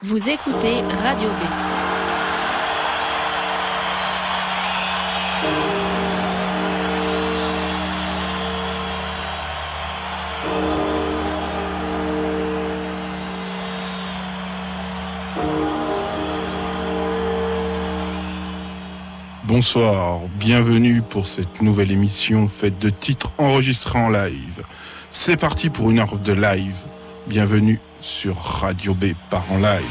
Vous écoutez Radio B. Bonsoir, bienvenue pour cette nouvelle émission faite de titres enregistrés en live. C'est parti pour une heure de live. Bienvenue sur Radio B par en live.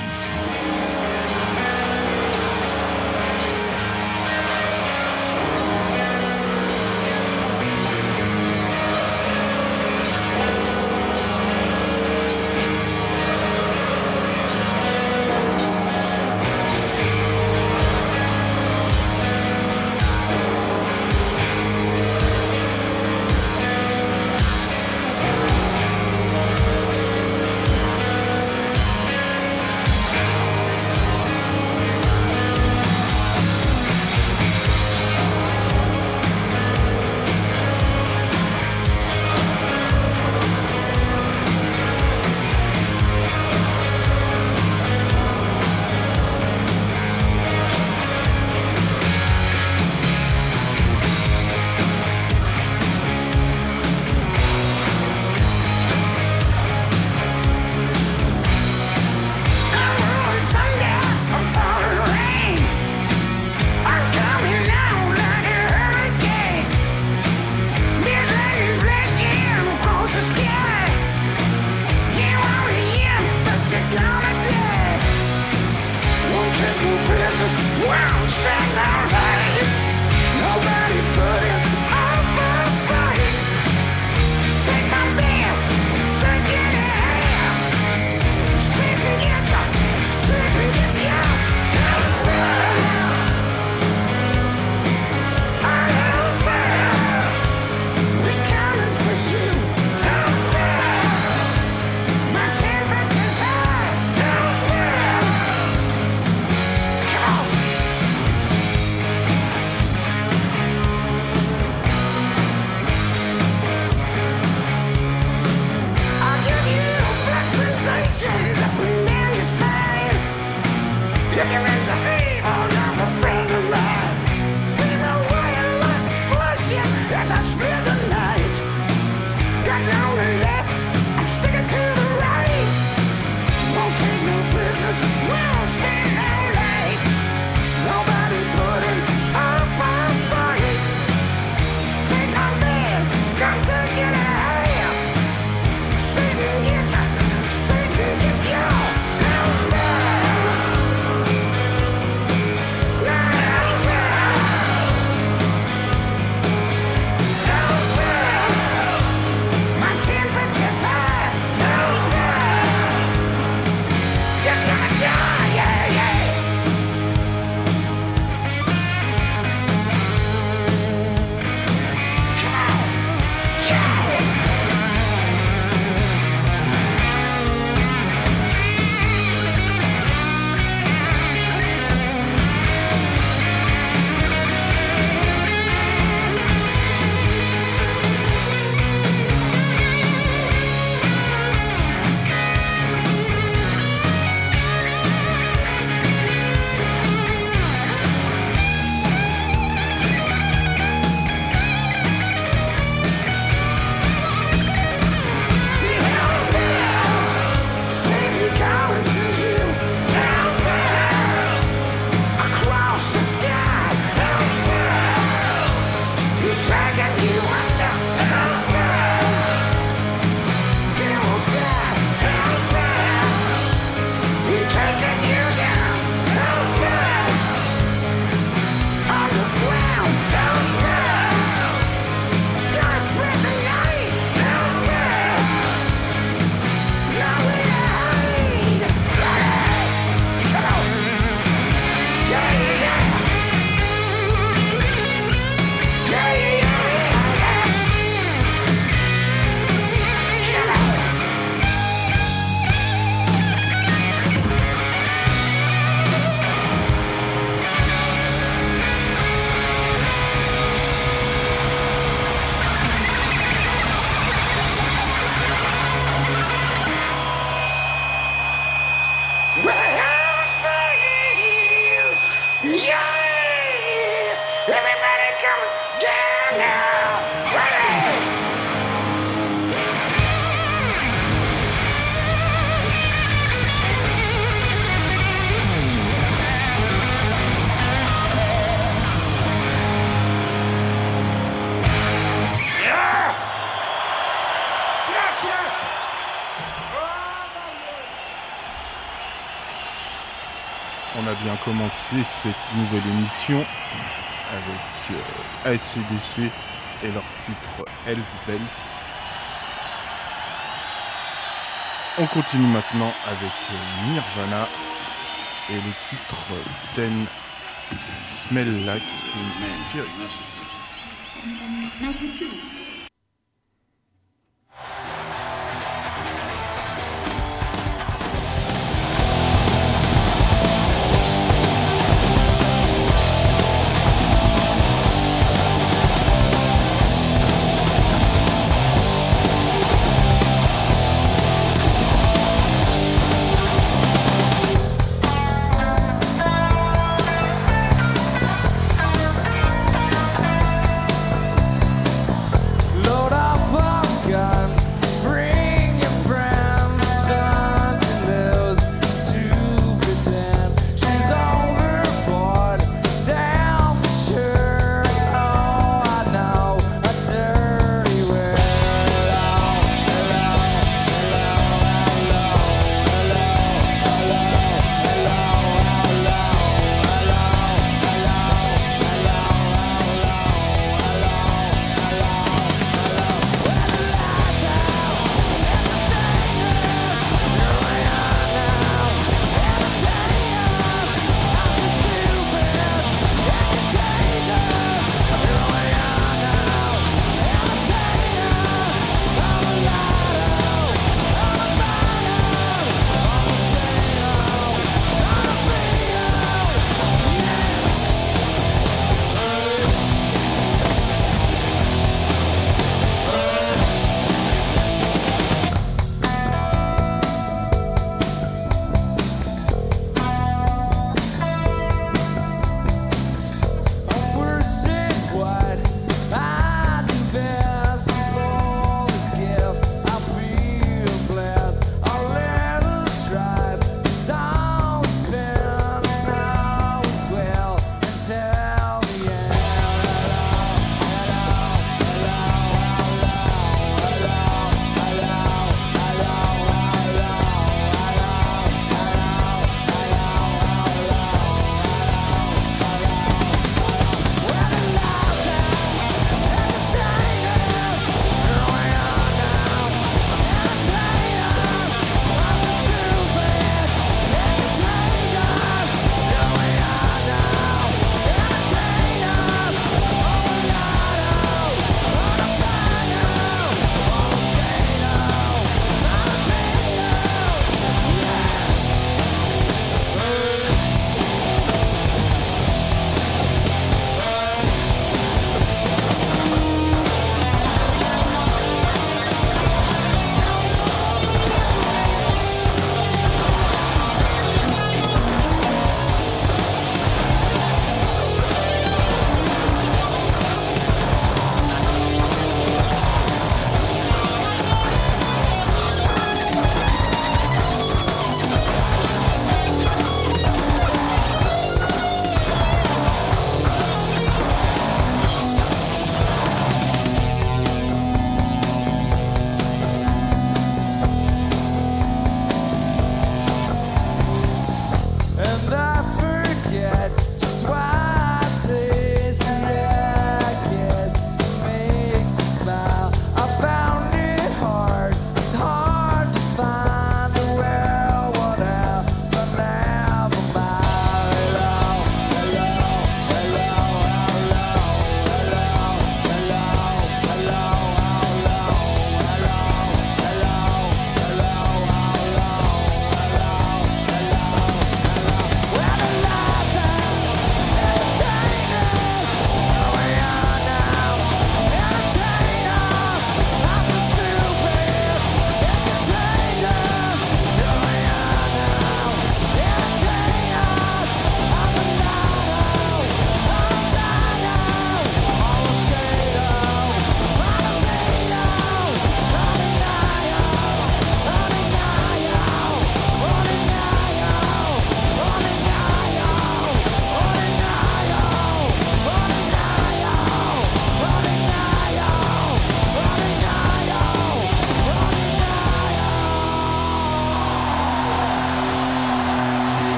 On a bien commencé cette nouvelle émission avec AC/DC et leur titre Hells Bells. On continue maintenant avec Nirvana et le titre Ten Smell Like Teen Spirits.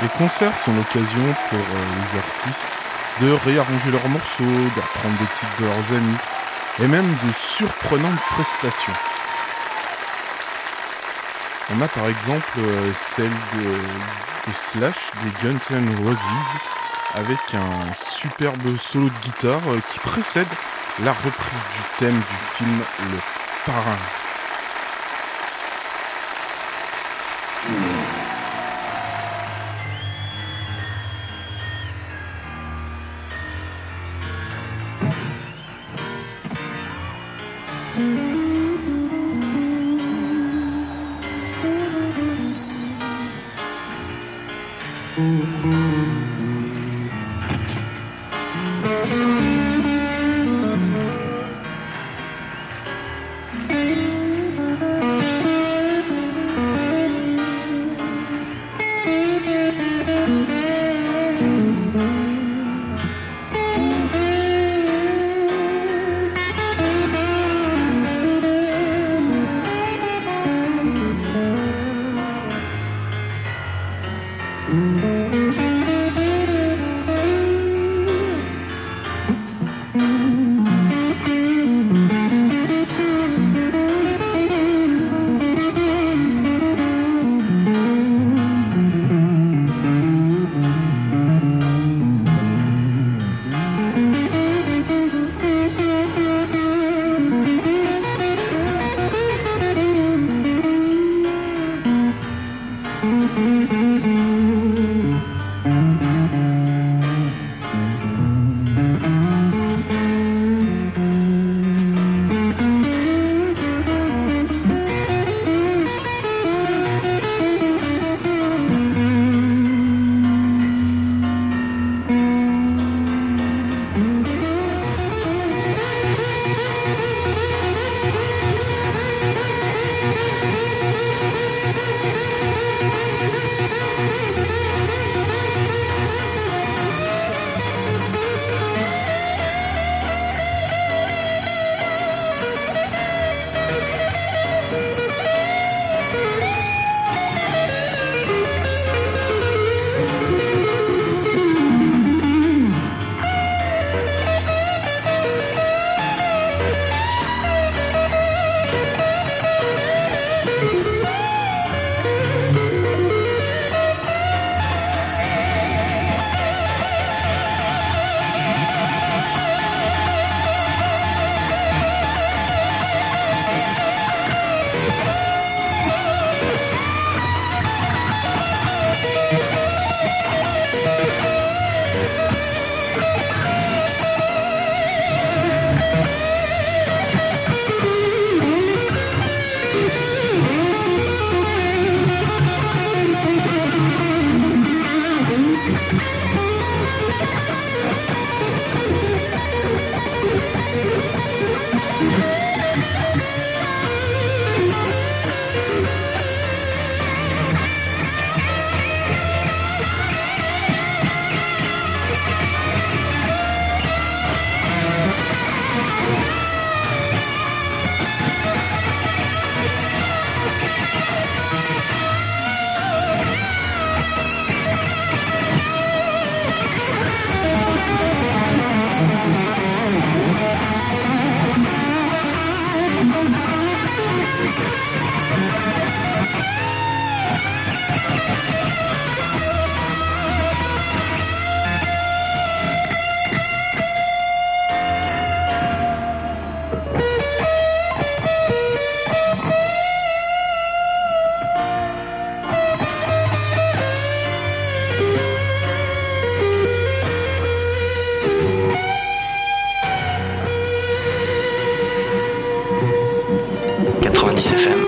Les concerts sont l'occasion pour les artistes de réarranger leurs morceaux, d'apprendre des titres de leurs amis et même de surprenantes prestations. On a par exemple celle de Slash des Guns N' Roses avec un superbe solo de guitare qui précède la reprise du thème du film Le Parrain. FM.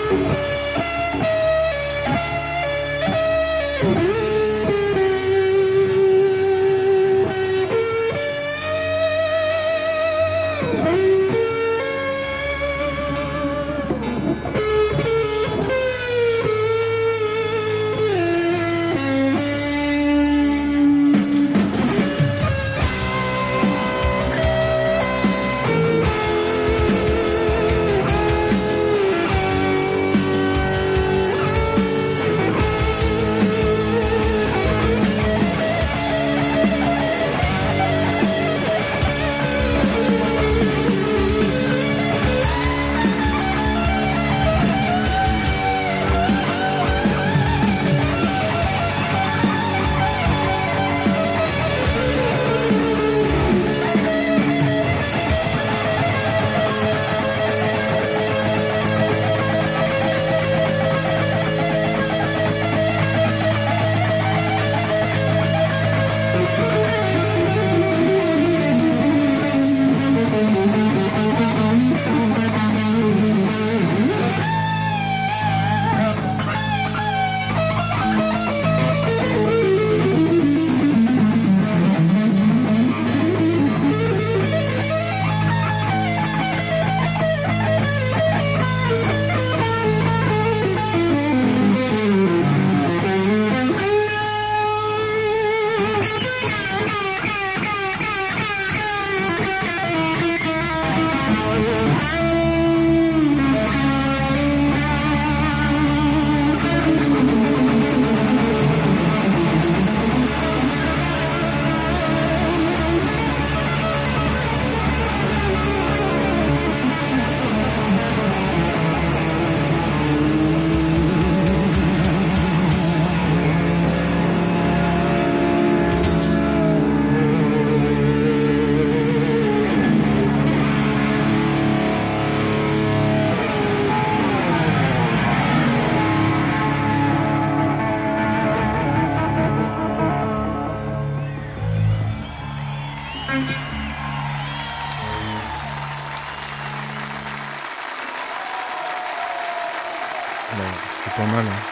C'est pas mal. Hein.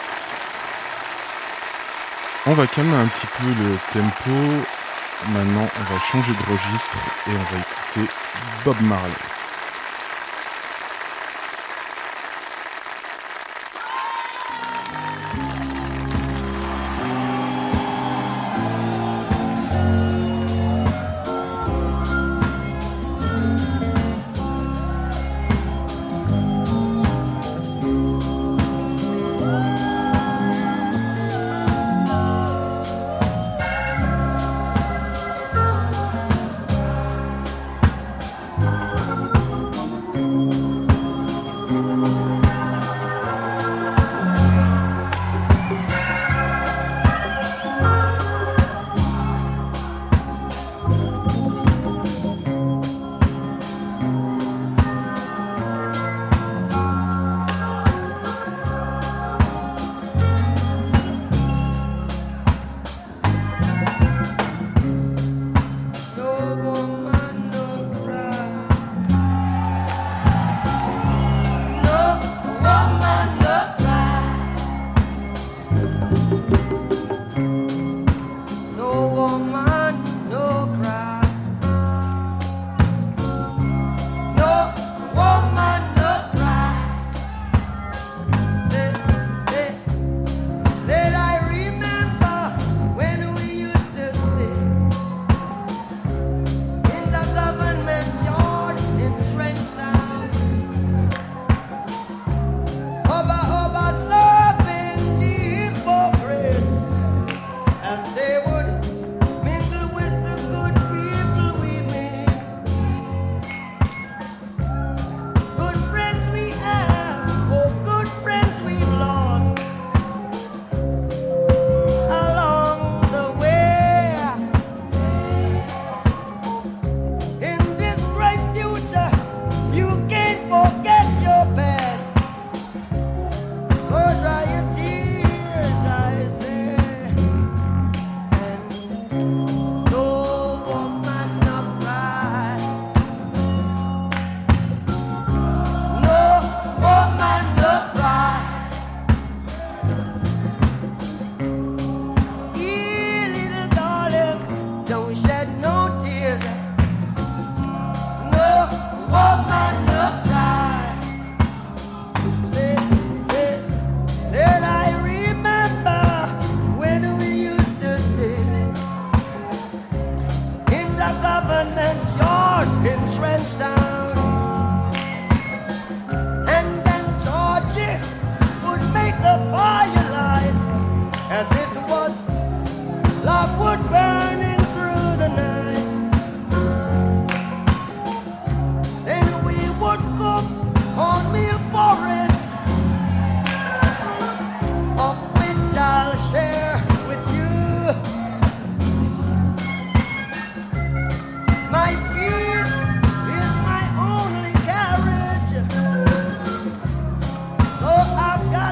On va calmer un petit peu le tempo. Maintenant, on va changer de registre et on va écouter Bob Marley.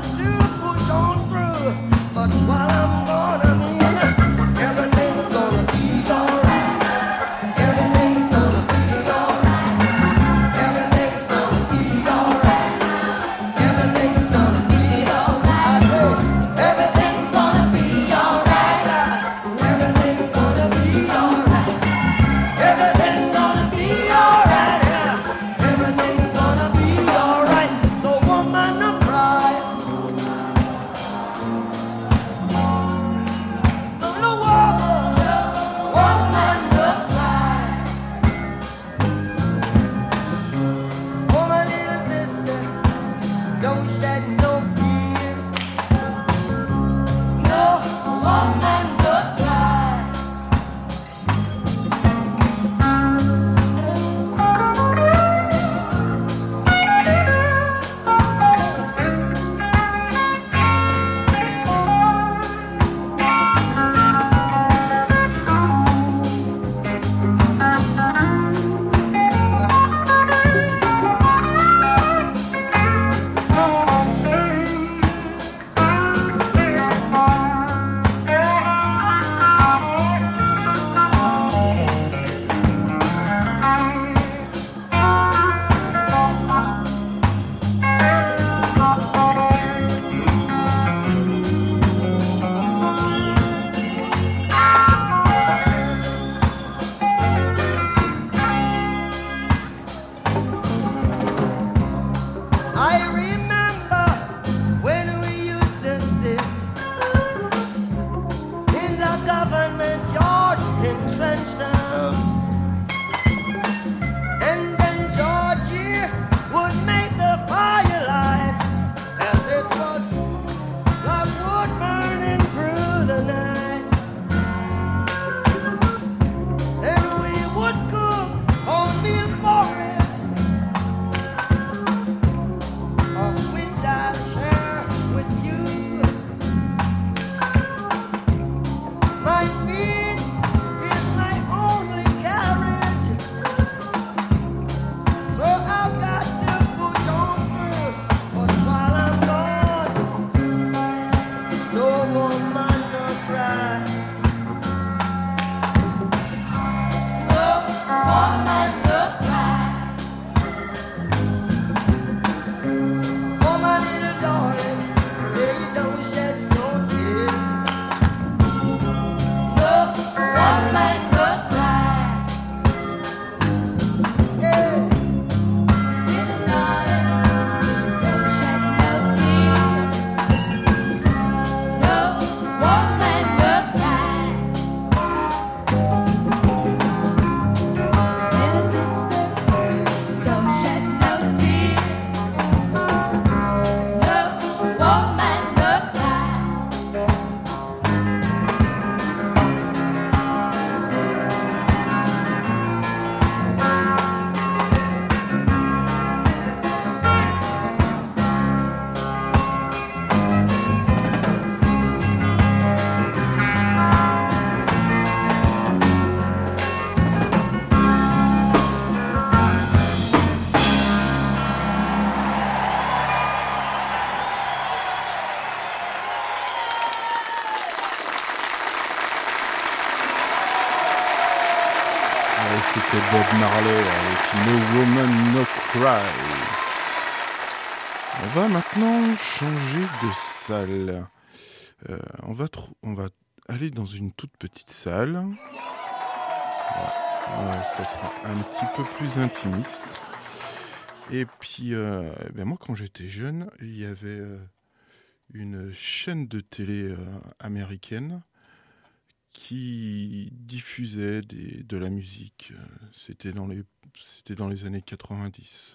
C'était Bob Marley avec No Woman No Cry. On va maintenant changer de salle. On va aller dans une toute petite salle. Voilà. Ça sera un petit peu plus intimiste. Et puis, moi, quand j'étais jeune, il y avait une chaîne de télé américaine qui diffusait de la musique. C'était dans les années 90.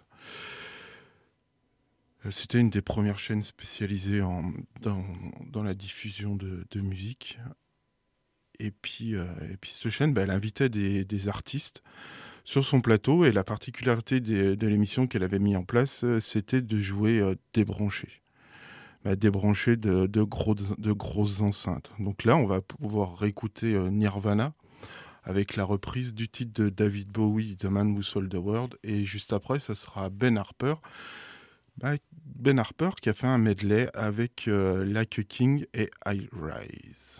C'était une des premières chaînes spécialisées dans la diffusion de musique. Et puis cette chaîne, elle invitait des artistes sur son plateau. Et la particularité de l'émission qu'elle avait mis en place, c'était de jouer débranché. Débranché de grosses enceintes. Donc là, on va pouvoir réécouter Nirvana avec la reprise du titre de David Bowie, The Man Who Sold the World. Et juste après, ça sera Ben Harper Ben Harper qui a fait un medley avec Like a King et I Rise.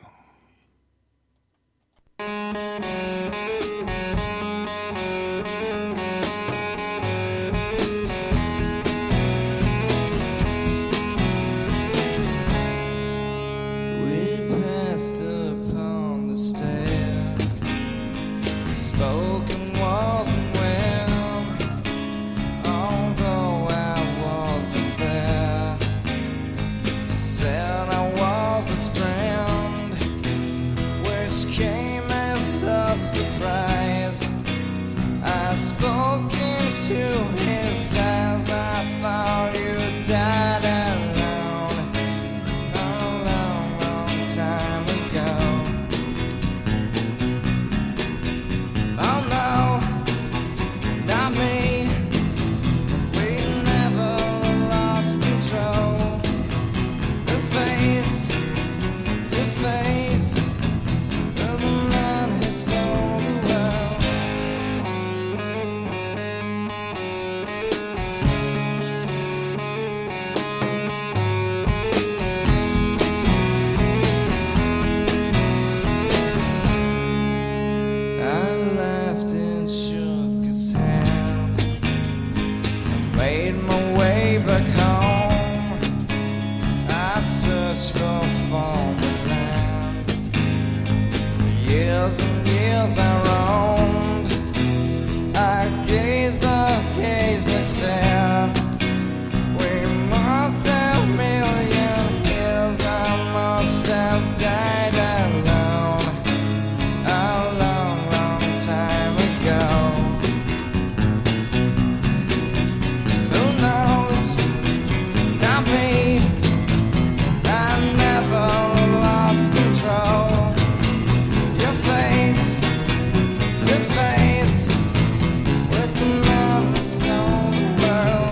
Spoken wasn't well, although I wasn't there. Said I was his friend, which came as a surprise. I spoke into his eyes, I thought you died alone a long, long time ago. Oh no, not me. We never lost control. The face to face of the man who sold the world. I laughed and shook his hand. I made my way back home. I searched for former land. For years and years I roamed. I gazed and stared. We must have million years. I must have died alone a long, long time ago. Who knows? Not me. I never lost control. Your face to face with the man who sold the world.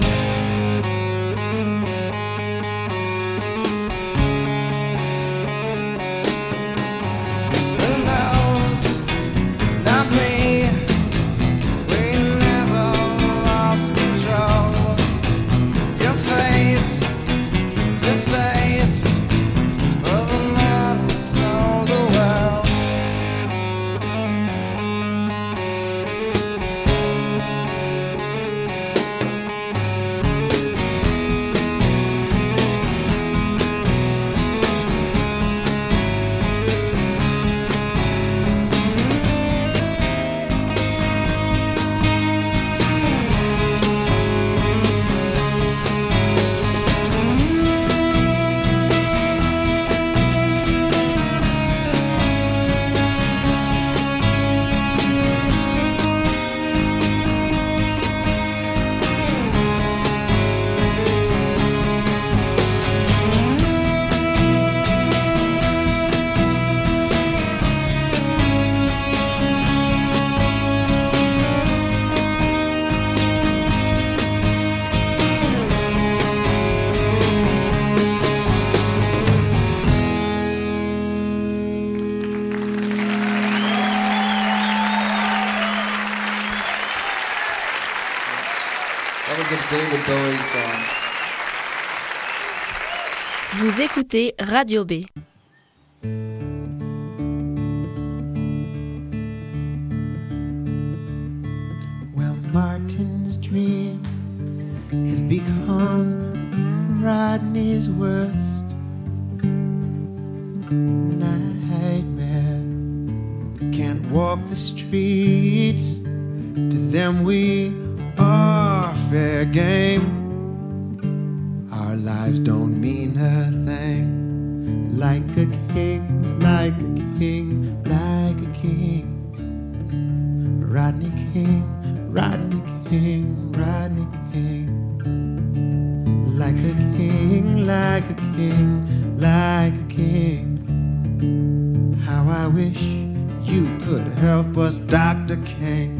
Who knows? Not me. We never lost control. Your face to face of the man who sold the world. That was a David Bowie song. Vous écoutez Radio B. Well, Martin's dream has become Rodney's worst nightmare. Can't walk the streets, to them we are fair game. Our lives don't mean a thing. Like a king, like a king, like a king. Rodney King, Rodney King, Rodney King. Like a king, like a king, like a king. How I wish you could help us, Dr. King.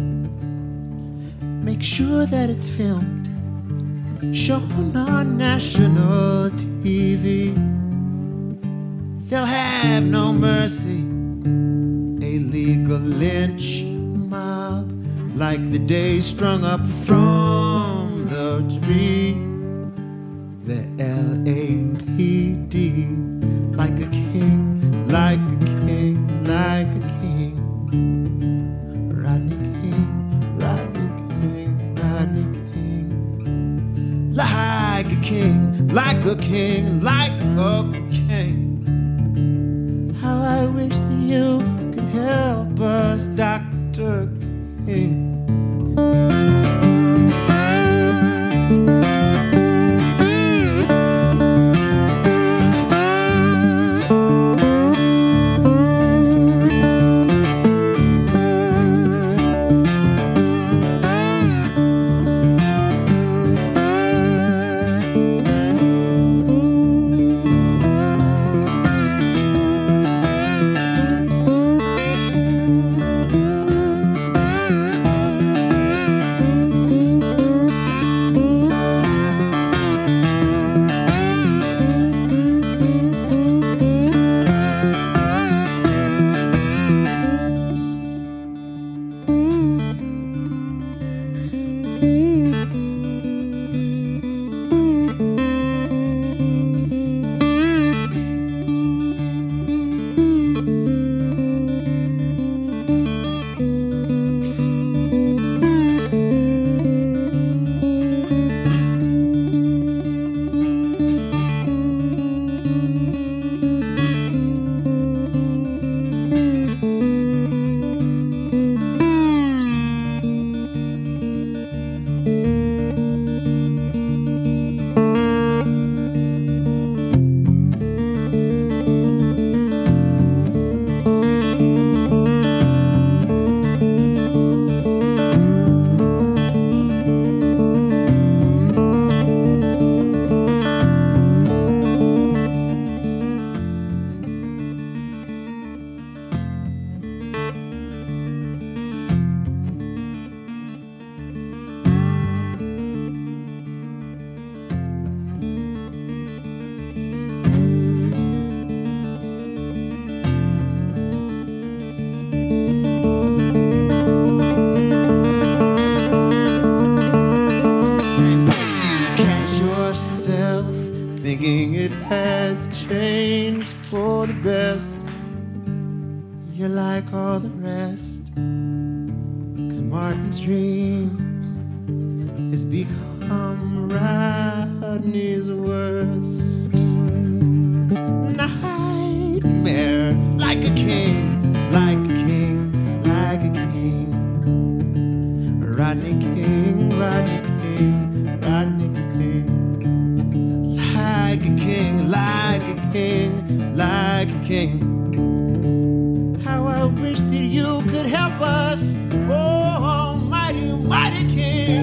Make sure that it's filmed, shown on national TV. They'll have no mercy, a legal lynch mob, like the day strung up from the tree. L-A-P-D. Like a king, like a king, like a king. Rodney King, Rodney King, Rodney King. Like a king, like a king, like a king. How I wish that you could help us, Dr. King. Thinking it has changed for the best. You're like all the rest. 'Cause Martin's dream has become Rodney's worst nightmare. Like a king, like a king, like a king. Rodney King, Rodney King, Rodney King. Like a king, like a king, like a king. How I wish that you could help us, oh mighty, mighty king.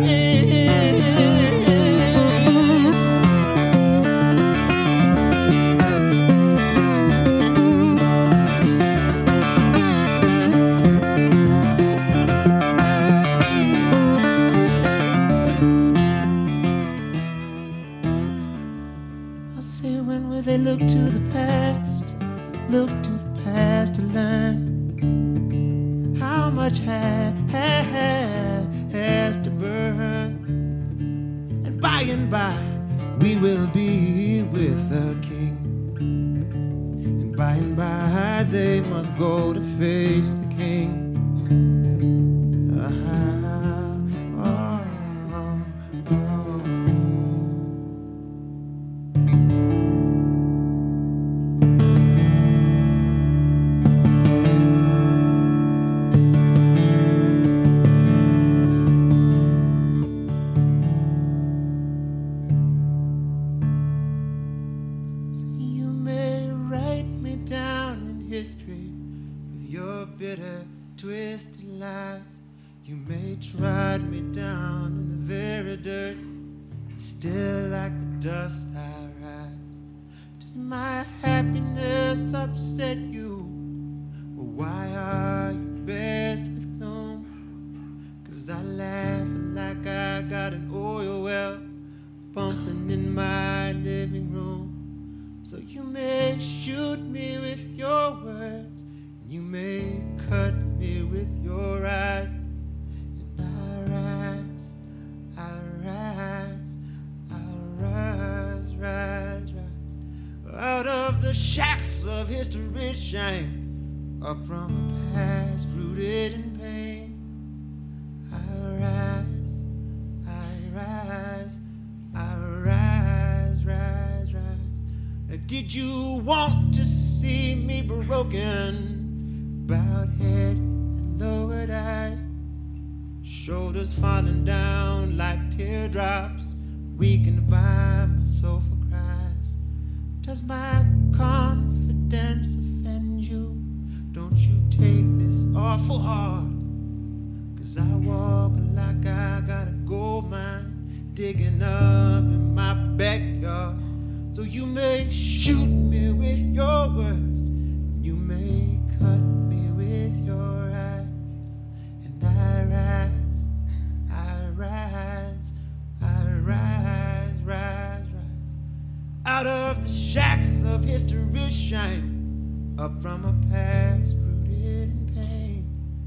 They look to the past, look to the past to learn how much has to burn. And by, we will be with the king. And by, they must go to face the king. History with your bitter, twisted lies. You may trod me down in the very dirt, still like the dust I rise. Does my happiness upset you? Or why are you best with gloom? 'Cause I laugh like I got an oil well pumping in my living room. So you may shoot me with your words, and you may cut me with your eyes. And I rise, I rise, I rise, rise, the shacks of history shine, up from a past rooted in pain. I rise, I rise, I rise, rise, rise. Did you want to see me broken, bowed head and lowered eyes, shoulders falling down like teardrops, weakened by my soulful cries? Does my confidence offend you? Don't you take this awful hard, 'cause I walk like I got a gold mine digging up in my backyard. So you may shoot me with your words, you may cut me with your eyes, and I rise, I rise, I rise, rise, rise. Out of the shacks of history shine, up from a past rooted in pain.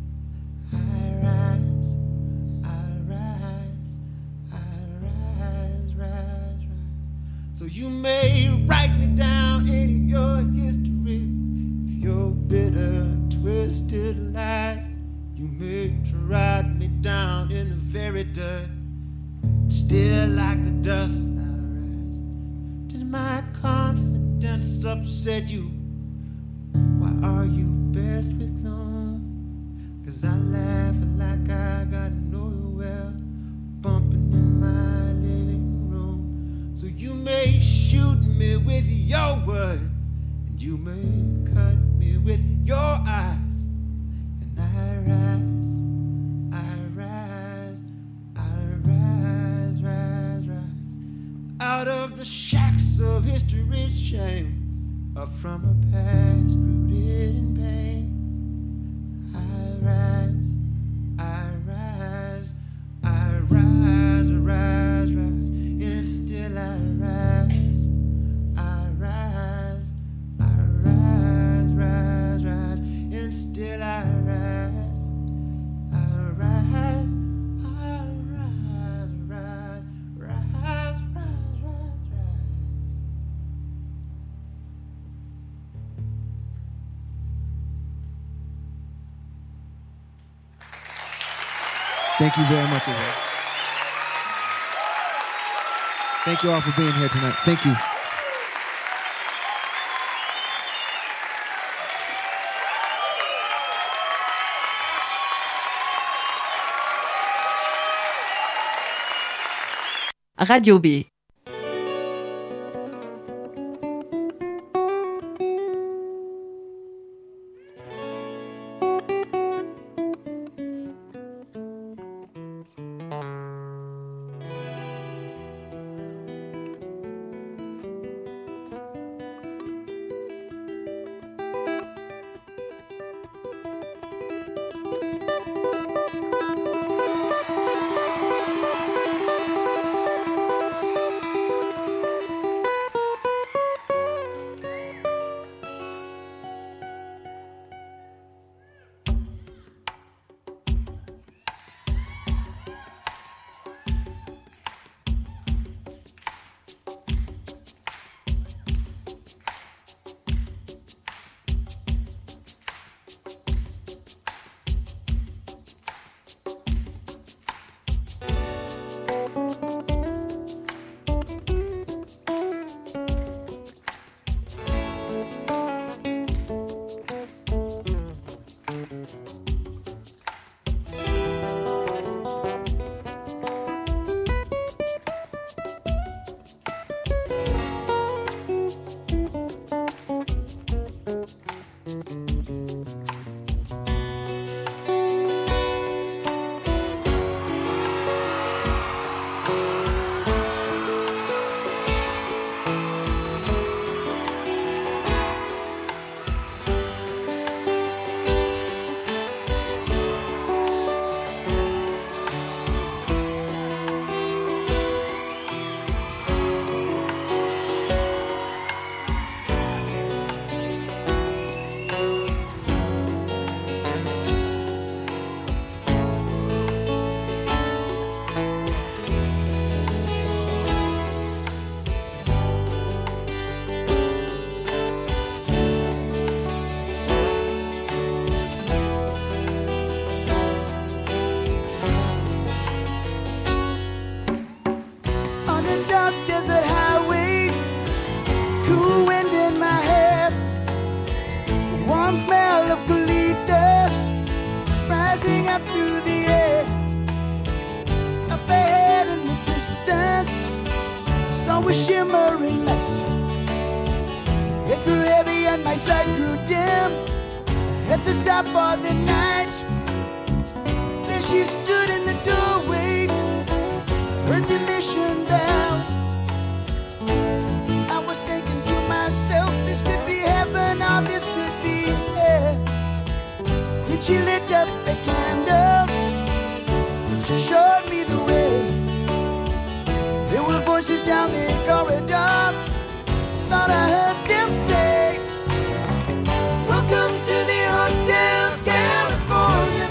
I rise, I rise, I rise, rise, rise. So you may write me down in your history with your bitter, twisted lies. You may trod me down in the very dirt, still like the dust I rise. Does my confidence upset you? Why are you best with gloom? 'Cause I laugh like I gotta know you well, bumping in my living room. So you may shoot me with your words, and you may cut me with your eyes, and I rise, I rise, I rise, rise, rise. Out of the shacks of history's shame, up from a past rooted in pain. I rise, I rise, I rise, I rise, rise, and still I rise, I rise, I rise, rise, rise, and still I rise, I rise, I rise, rise, rise, rise, rise, rise. Thank you very much, everyone. Thank you all for being here tonight. Thank you. Radio B. warm smell of colitas rising up through the air. Up ahead in the distance, saw a shimmering light. It grew heavy and my sight grew dim. Had to stop for the night. There she stood in the doorway, heard the mission bell. I was thinking to myself, this could be heaven or this could be hell. When she lit up the candle, she showed me the way. There were voices down the corridor, thought I heard them say, welcome to the Hotel California.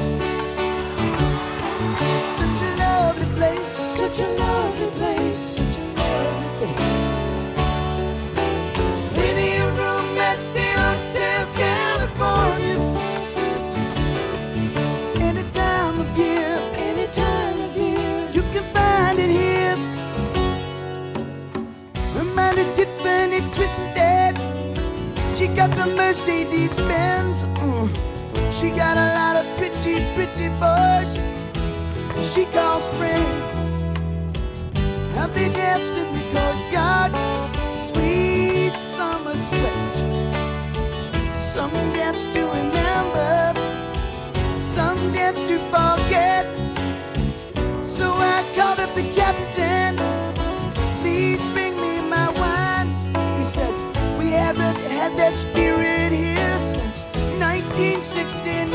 Such a lovely place, such a lovely place, such a lovely place. There's plenty of room at the Hotel California. Any time of year, you can find it here. Her mind is Tiffany twisted. She got the Mercedes Benz. She got a lot of pretty, pretty boys she calls friends. And they dance in the courtyard, sweet summer sweat. Some dance to remember, some dance to forget. So I called up the captain, please bring me my wine. He said, we haven't had that spirit here since 1969.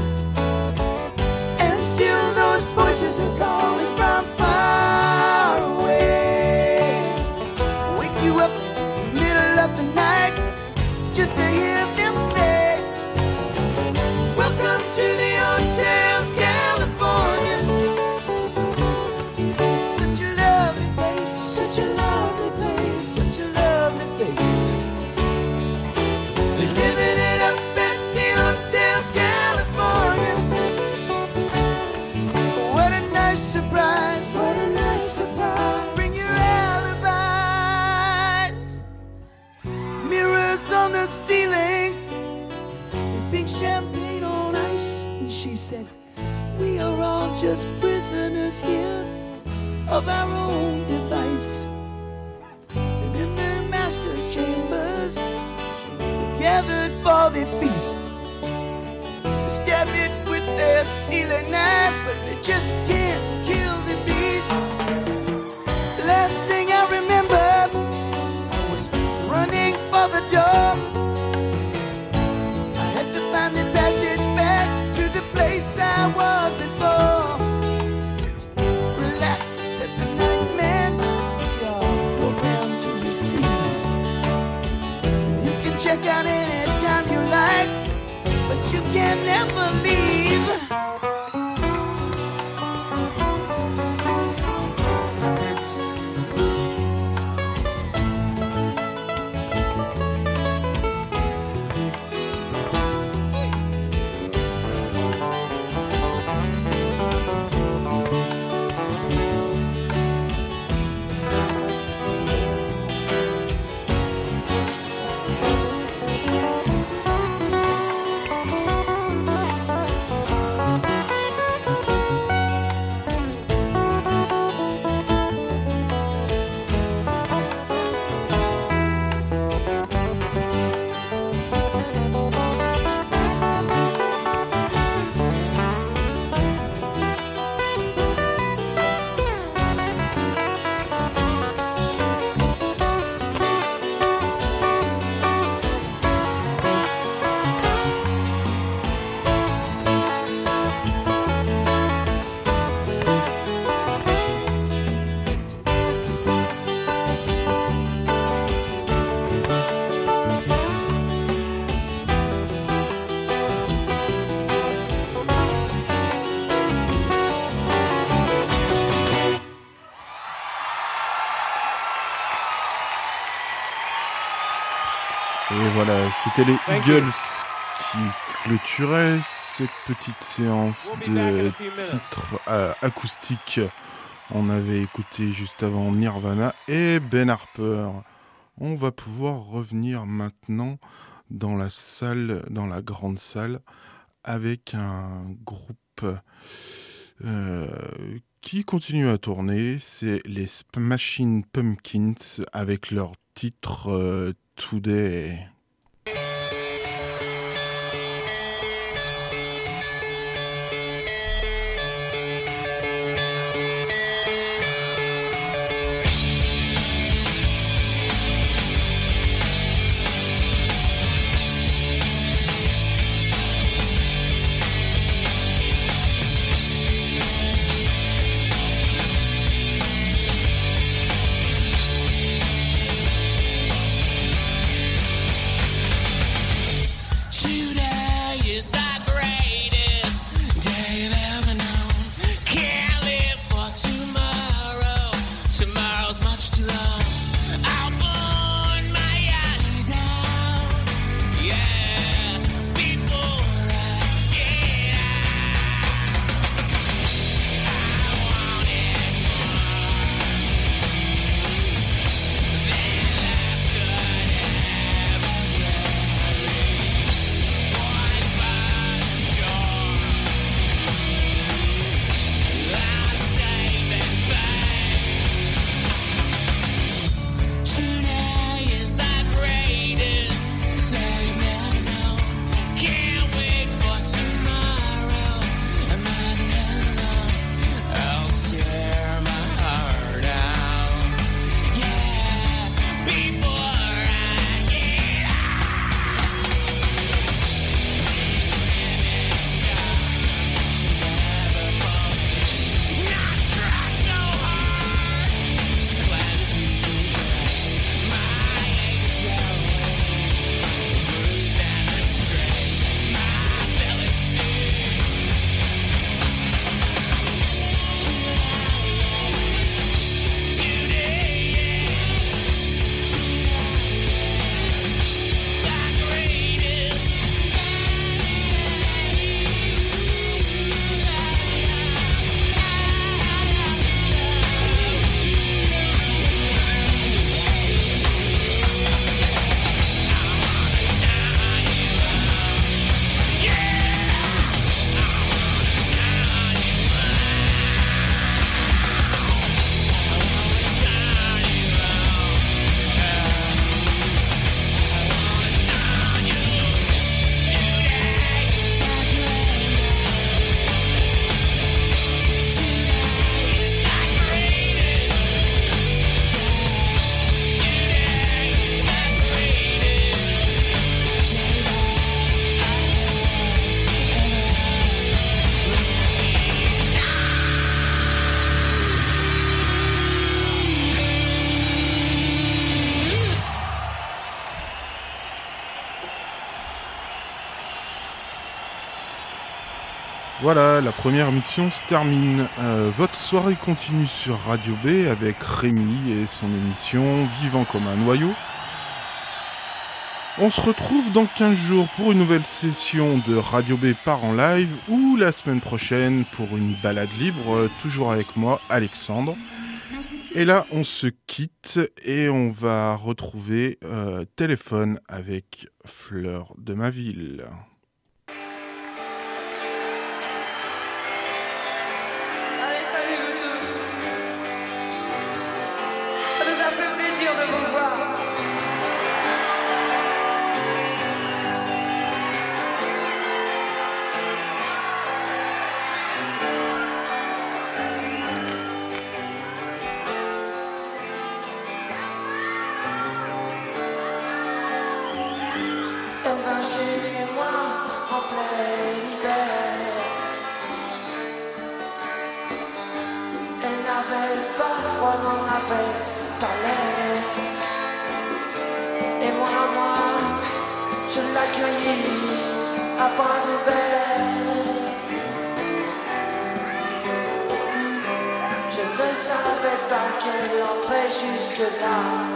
And still those voices are calling from far away. Wake you up in the middle of the night just to hear them say, welcome to the Hotel California. Such a lovely place, such a lovely place, such a lovely face. They're living it up at the Hotel California. What a nice surprise, what a nice surprise. Bring your alibis. Mirrors on the ceiling, pink champagne on ice. And she said, we are all just prisoners here of our own device. And in the master's chambers, gathered for the feast. They stab it with their stealing knives, but they just can't kill the beast. The last thing I remember was running for the door. I had to find the passage back to the place I was before. Relax, said the night man, go round to the sea. You can check out anytime you like, but you can never leave. Et voilà, c'était les Eagles qui clôturaient cette petite séance de titres acoustiques. On avait écouté juste avant Nirvana et Ben Harper. On va pouvoir revenir maintenant dans la grande salle, avec un groupe qui continue à tourner. C'est les Smashing Pumpkins avec leur titre Today. Voilà, la première mission se termine. Votre soirée continue sur Radio B avec Rémi et son émission Vivant comme un noyau. On se retrouve dans 15 jours pour une nouvelle session de Radio B part en live ou la semaine prochaine pour une balade libre, toujours avec moi, Alexandre. Et là, on se quitte et on va retrouver Téléphone avec Fleur de ma ville. Allez, salut vous tous. Ça nous a fait plaisir de vous voir. Elle vint chez moi en plein hiver. Elle n'avait pas froid, n'en avait pas l'air. Et moi, je l'accueillis à bras ouverts. Je ne savais pas qu'elle entrait jusque-là.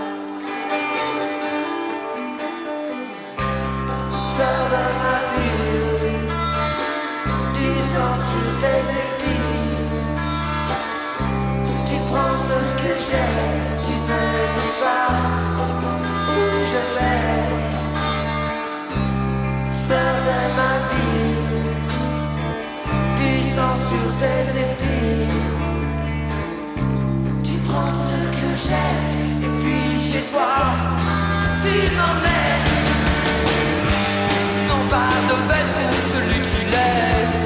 Fleur de ma ville, du sang sur tes épines. Tu prends ce que j'ai, tu ne dis pas où je vais. tu m'emmènes. Non pas de peine pour celui qui l'aime.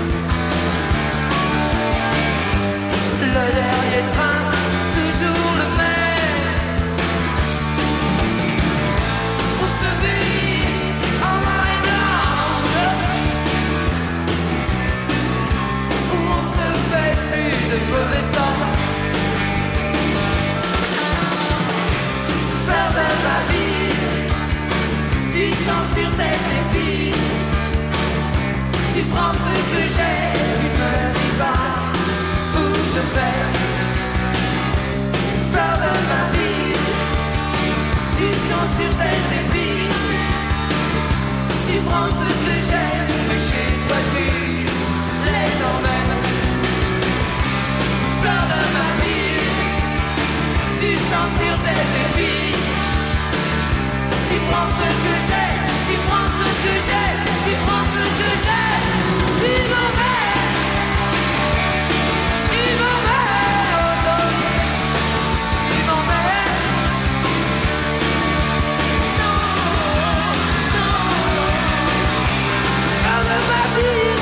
Le dernier train, toujours le même. Pour se vivre en noir et blanc, où on ne se fait plus de mauvais sang. Fleur de ma vie, du sang sur tes épines. Tu prends ce que j'ai, tu me dis pas où je vais. Fleur de ma vie, du sang sur tes épines. Tu prends ce que j'ai, mais chez toi tu les emmènes. Fleur de ma vie, du sang sur tes épines. Tu prends ce que j'ai, tu prends ce que j'ai, tu prends ce que j'ai. Tu m'emmènes, tu m'emmènes, oh non, tu m'emmènes. Non, non, fleur de ma vie.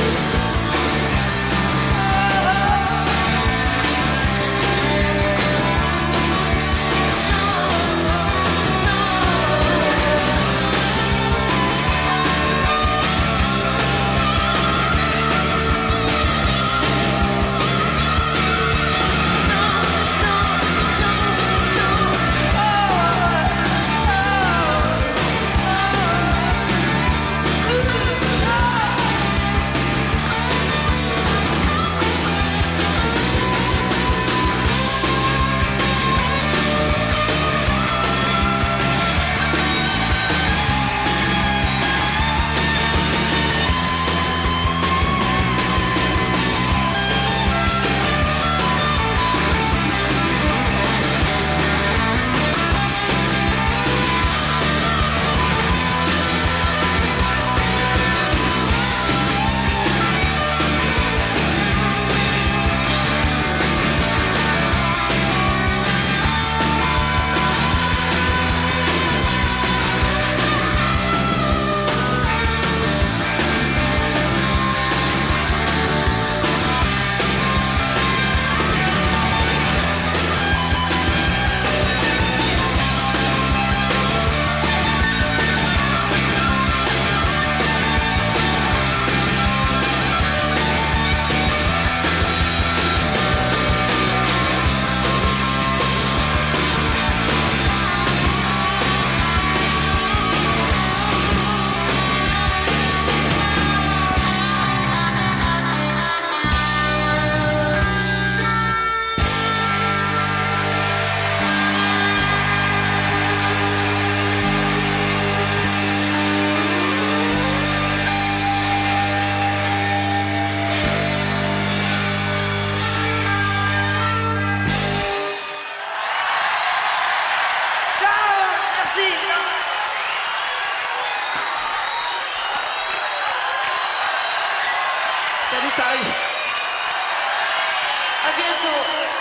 Salut Ty. À bientôt.